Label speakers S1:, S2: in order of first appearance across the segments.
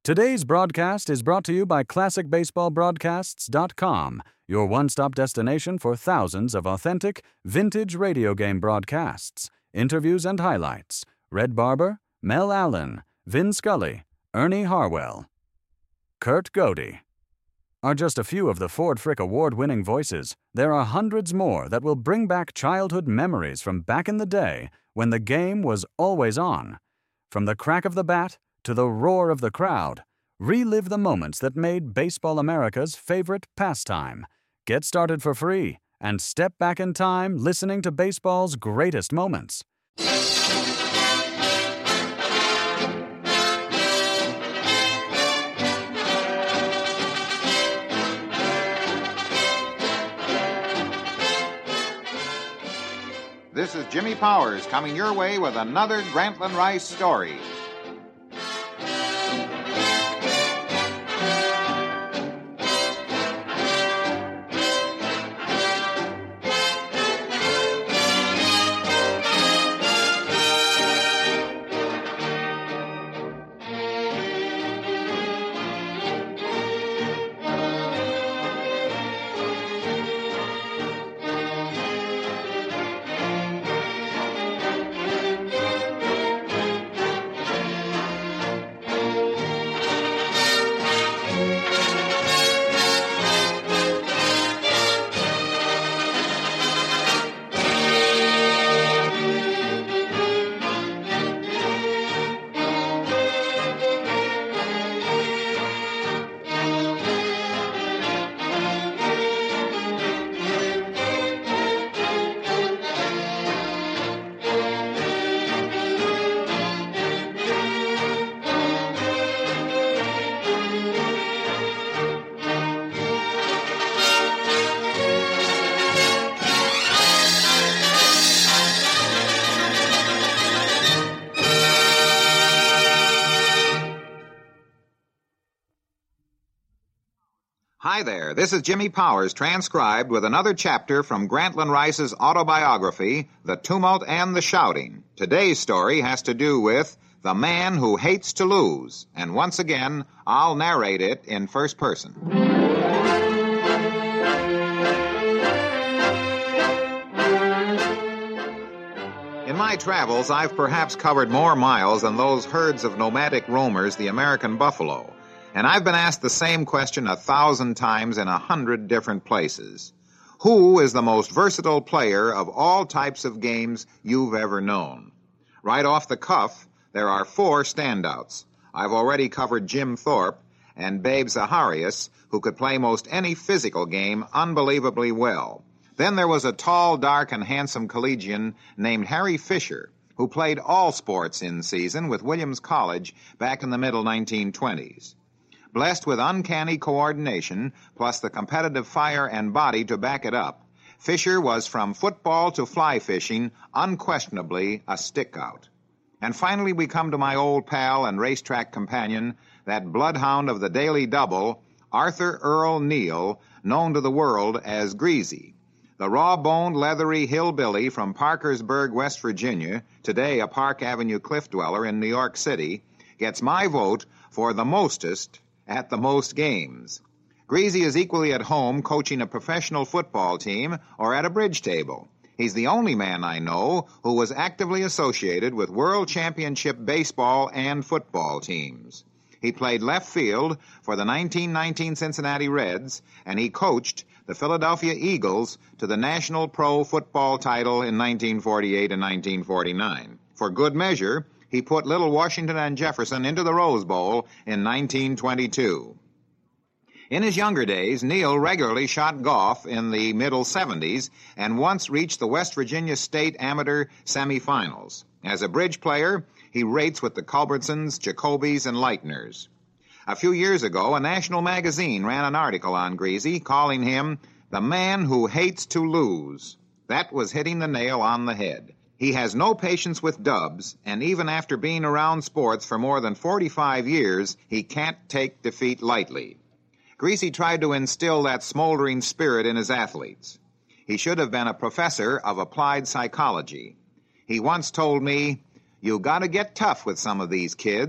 S1: Today's broadcast is brought to you by ClassicBaseballBroadcasts.com, your one-stop destination for thousands of authentic, vintage radio game broadcasts, interviews and highlights. Red Barber, Mel Allen, Vin Scully, Ernie Harwell, Kurt Godey are just a few of the Ford Frick award-winning voices. There are hundreds more that will bring back childhood memories from back in the day when the game was always on. From the crack of the bat to the roar of the crowd, relive the moments that made Baseball America's favorite pastime. Get started for free and step back in time listening to baseball's greatest moments.
S2: This is Jimmy Powers coming your way with another Grantland Rice story. Hi there, this is Jimmy Powers, transcribed with another chapter from Grantland Rice's autobiography, The Tumult and the Shouting. Today's story has to do with the man who hates to lose, and once again, I'll narrate it in first person. In my travels, I've perhaps covered more miles than those herds of nomadic roamers, the American buffalo. And I've been asked the same question 1,000 times in 100 different places. Who is the most versatile player of all types of games you've ever known? Right off the cuff, there are 4 standouts. I've already covered Jim Thorpe and Babe Zaharias, who could play most any physical game unbelievably well. Then there was a tall, dark, and handsome collegian named Harry Fisher, who played all sports in season with Williams College back in the middle 1920s. Blessed with uncanny coordination, plus the competitive fire and body to back it up, Fisher was from football to fly fishing unquestionably a stick-out. And finally we come to my old pal and racetrack companion, that bloodhound of the Daily Double, Arthur Earl Neal, known to the world as Greasy. The raw-boned, leathery hillbilly from Parkersburg, West Virginia, today a Park Avenue cliff dweller in New York City, gets my vote for the mostest at the most games. Greasy is equally at home coaching a professional football team or at a bridge table. He's the only man I know who was actively associated with World Championship baseball and football teams. He played left field for the 1919 Cincinnati Reds, and he coached the Philadelphia Eagles to the National Pro Football title in 1948 and 1949. For good measure, he put Little Washington and Jefferson into the Rose Bowl in 1922. In his younger days, Neal regularly shot golf in the middle 70s and once reached the West Virginia State Amateur semifinals. As a bridge player, he rates with the Culbertsons, Jacobys, and Leitners. A few years ago, a national magazine ran an article on Greasy, calling him the man who hates to lose. That was hitting the nail on the head. He has no patience with dubs, and even after being around sports for more than 45 years, he can't take defeat lightly. Greasy tried to instill that smoldering spirit in his athletes. He should have been a professor of applied psychology. He once told me, "You got to get tough with some of these kids.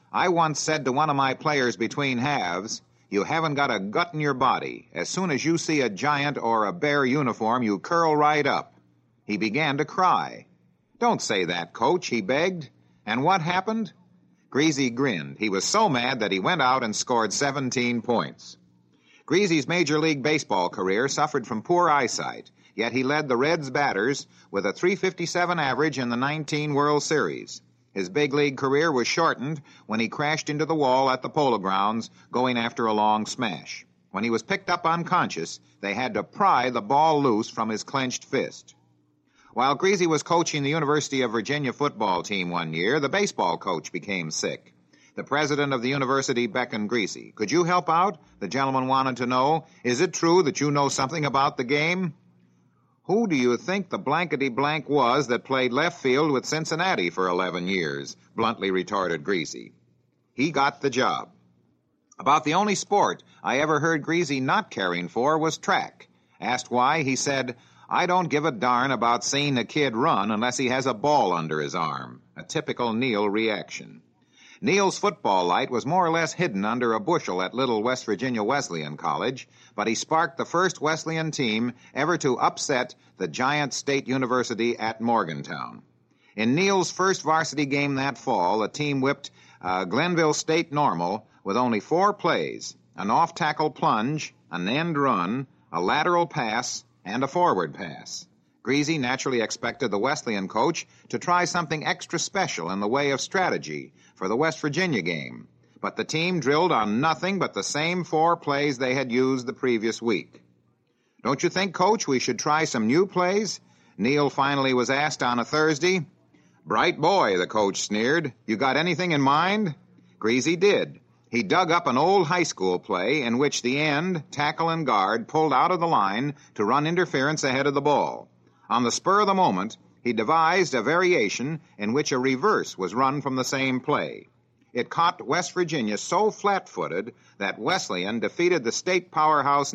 S2: I once said to one of my players between halves, "You haven't got a gut in your body. As soon as you see a giant or a bear uniform, you curl right up." He began to cry. "Don't say that, Coach," he begged. And what happened? Greasy grinned. He was so mad that he went out and scored 17 points. Greasy's Major League Baseball career suffered from poor eyesight, yet he led the Reds batters with a .357 average in the 19 World Series. His big league career was shortened when he crashed into the wall at the Polo Grounds going after a long smash. When he was picked up unconscious, they had to pry the ball loose from his clenched fist. While Greasy was coaching the University of Virginia football team one year, the baseball coach became sick. The president of the university beckoned Greasy. "Could you help out?" The gentleman wanted to know. "Is it true that you know something about the game?" "Who do you think the blankety-blank was that played left field with Cincinnati for 11 years?" bluntly retorted Greasy. He got the job. About the only sport I ever heard Greasy not caring for was track. Asked why, he said, "I don't give a darn about seeing a kid run unless he has a ball under his arm." A typical Neil reaction. Neil's football light was more or less hidden under a bushel at little West Virginia Wesleyan College, but he sparked the first Wesleyan team ever to upset the giant state university at Morgantown. In Neil's first varsity game that fall, the team whipped Glenville State Normal with only 4 plays: an off-tackle plunge, an end run, a lateral pass, and a forward pass. Greasy naturally expected the Wesleyan coach to try something extra special in the way of strategy for the West Virginia game, but the team drilled on nothing but the same 4 plays they had used the previous week. "Don't you think, Coach, we should try some new plays?" Neil finally was asked on a Thursday. "Bright boy," the coach sneered. "You got anything in mind?" Greasy did. He dug up an old high school play in which the end, tackle, and guard pulled out of the line to run interference ahead of the ball. On the spur of the moment, he devised a variation in which a reverse was run from the same play. It caught West Virginia so flat-footed that Wesleyan defeated the state powerhouse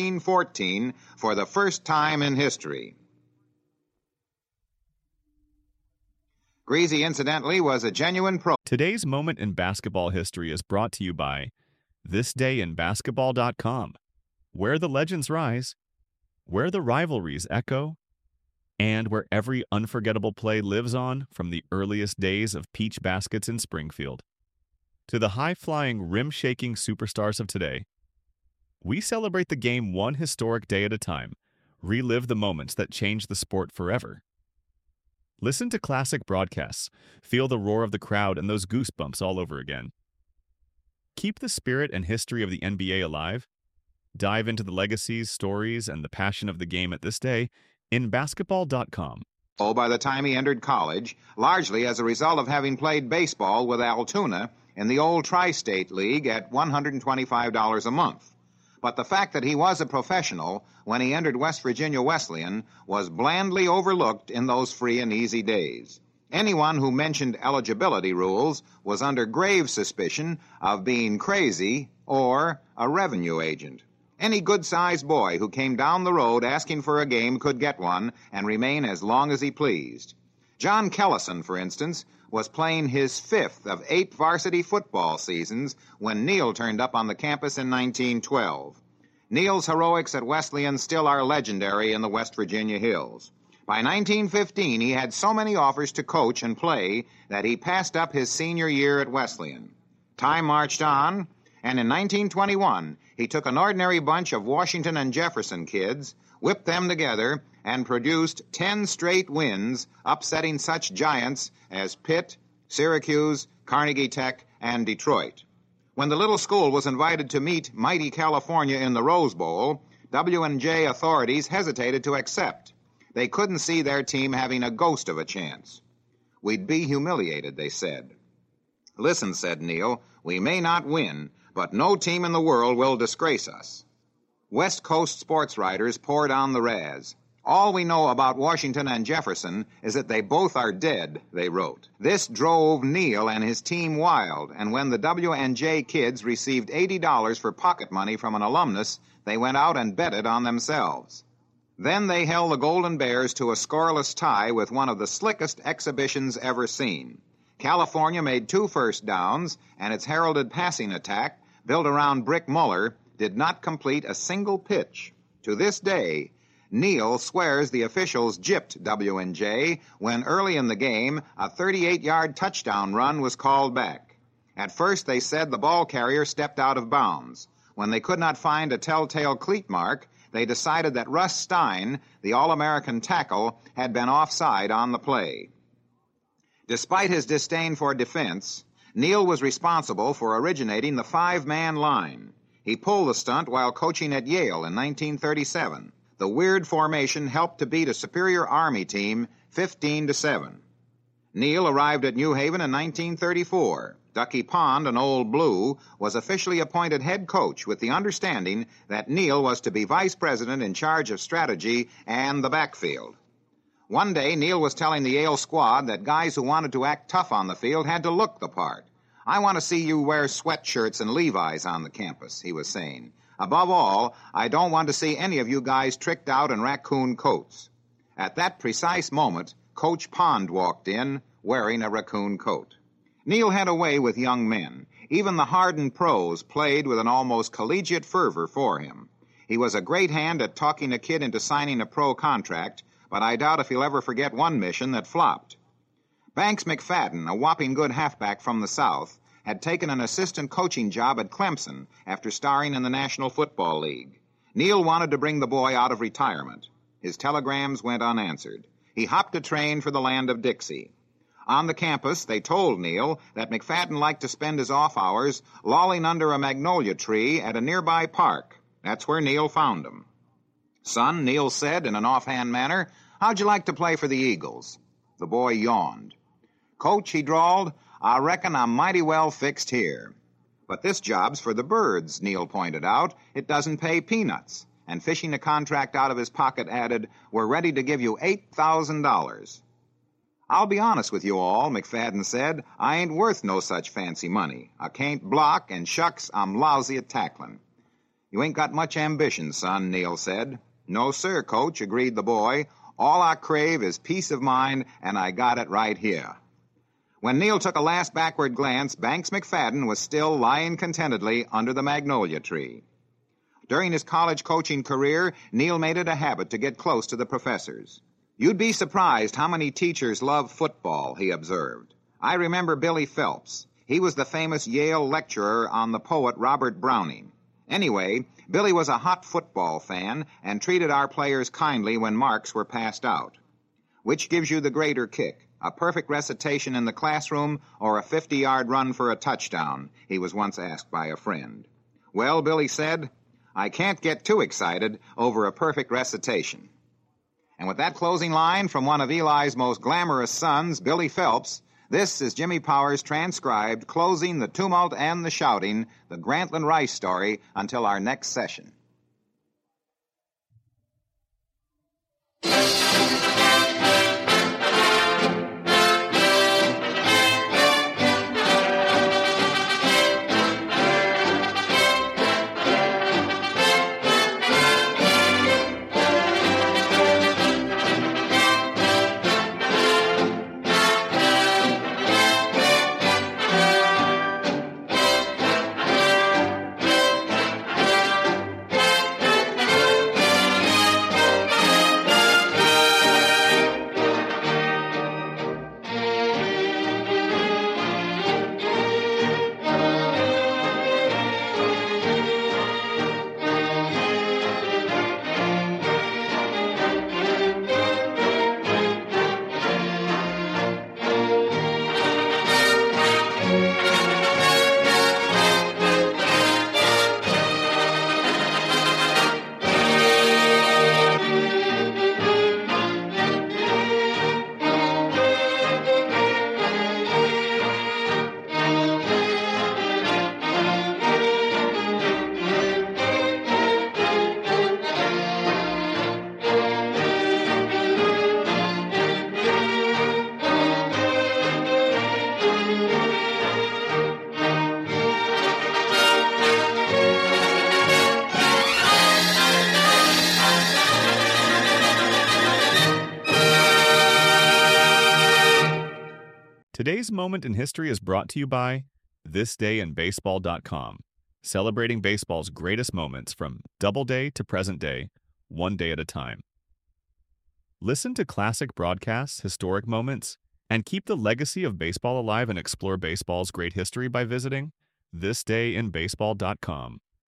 S2: 1914 for the first time in history. Greasy, incidentally, was a genuine pro.
S3: Today's moment in basketball history is brought to you by thisdayinbasketball.com, where the legends rise, where the rivalries echo, and where every unforgettable play lives on from the earliest days of peach baskets in Springfield. To the high-flying, rim-shaking superstars of today, we celebrate the game one historic day at a time, relive the moments that changed the sport forever. Listen to classic broadcasts, feel the roar of the crowd and those goosebumps all over again. Keep the spirit and history of the NBA alive. Dive into the legacies, stories, and the passion of the game at this day in basketball.com.
S2: By the time he entered college, largely as a result of having played baseball with Altoona in the old Tri-State League at $125 a month. But the fact that he was a professional when he entered West Virginia Wesleyan was blandly overlooked in those free and easy days. Anyone who mentioned eligibility rules was under grave suspicion of being crazy or a revenue agent. Any good-sized boy who came down the road asking for a game could get one and remain as long as he pleased. John Kellison, for instance, was playing his 5th of 8 varsity football seasons when Neil turned up on the campus in 1912. Neil's heroics at Wesleyan still are legendary in the West Virginia hills. By 1915, he had so many offers to coach and play that he passed up his senior year at Wesleyan. Time marched on, and in 1921, he took an ordinary bunch of Washington and Jefferson kids, whipped them together, and produced 10 straight wins, upsetting such giants as Pitt, Syracuse, Carnegie Tech, and Detroit. When the little school was invited to meet mighty California in the Rose Bowl, W&J authorities hesitated to accept. They couldn't see their team having a ghost of a chance. "We'd be humiliated," they said. "Listen," said Neil, "we may not win, but no team in the world will disgrace us." West Coast sports writers poured on the razz. "All we know about Washington and Jefferson is that they both are dead," they wrote. This drove Neil and his team wild, and when the W&J kids received $80 for pocket money from an alumnus, they went out and betted on themselves. Then they held the Golden Bears to a scoreless tie with one of the slickest exhibitions ever seen. California made 2 first downs, and its heralded passing attack, built around Brick Muller, did not complete a single pitch. To this day, Neal swears the officials gypped W&J when early in the game a 38-yard touchdown run was called back. At first they said the ball carrier stepped out of bounds. When they could not find a telltale cleat mark, they decided that Russ Stein, the All-American tackle, had been offside on the play. Despite his disdain for defense, Neal was responsible for originating the 5-man line. He pulled the stunt while coaching at Yale in 1937. The weird formation helped to beat a superior Army team 15-7. Neal arrived at New Haven in 1934. Ducky Pond, an old Blue, was officially appointed head coach with the understanding that Neal was to be vice president in charge of strategy and the backfield. One day, Neal was telling the Yale squad that guys who wanted to act tough on the field had to look the part. "I want to see you wear sweatshirts and Levi's on the campus," he was saying. "Above all, I don't want to see any of you guys tricked out in raccoon coats." At that precise moment, Coach Pond walked in, wearing a raccoon coat. Neal had a way with young men. Even the hardened pros played with an almost collegiate fervor for him. He was a great hand at talking a kid into signing a pro contract, but I doubt if he'll ever forget one mission that flopped. Banks McFadden, a whopping good halfback from the South, had taken an assistant coaching job at Clemson after starring in the National Football League. Neal wanted to bring the boy out of retirement. His telegrams went unanswered. He hopped a train for the land of Dixie. On the campus, they told Neal that McFadden liked to spend his off hours lolling under a magnolia tree at a nearby park. That's where Neal found him. "Son," Neal said in an offhand manner, "how'd you like to play for the Eagles?" The boy yawned. "Coach," he drawled, "I reckon I'm mighty well fixed here." "But this job's for the birds," Neal pointed out. "It doesn't pay peanuts." And fishing a contract out of his pocket added, "We're ready to give you $8,000. "I'll be honest with you all," McFadden said. "I ain't worth no such fancy money. I can't block, and shucks, I'm lousy at tackling." "You ain't got much ambition, son," Neal said. "No, sir, Coach," agreed the boy. "All I crave is peace of mind, and I got it right here." When Neal took a last backward glance, Banks McFadden was still lying contentedly under the magnolia tree. During his college coaching career, Neal made it a habit to get close to the professors. "You'd be surprised how many teachers love football," he observed. "I remember Billy Phelps. He was the famous Yale lecturer on the poet Robert Browning. Anyway, Billy was a hot football fan and treated our players kindly when marks were passed out. Which gives you the greater kick, a perfect recitation in the classroom or a 50-yard run for a touchdown?" he was once asked by a friend. "Well," Billy said, "I can't get too excited over a perfect recitation." And with that closing line from one of Eli's most glamorous sons, Billy Phelps, this is Jimmy Powers transcribed, closing the tumult and the shouting, the Grantland Rice story, until our next session.
S3: Today's moment in history is brought to you by thisdayinbaseball.com, celebrating baseball's greatest moments from Doubleday to present day, one day at a time. Listen to classic broadcasts, historic moments, and keep the legacy of baseball alive and explore baseball's great history by visiting thisdayinbaseball.com.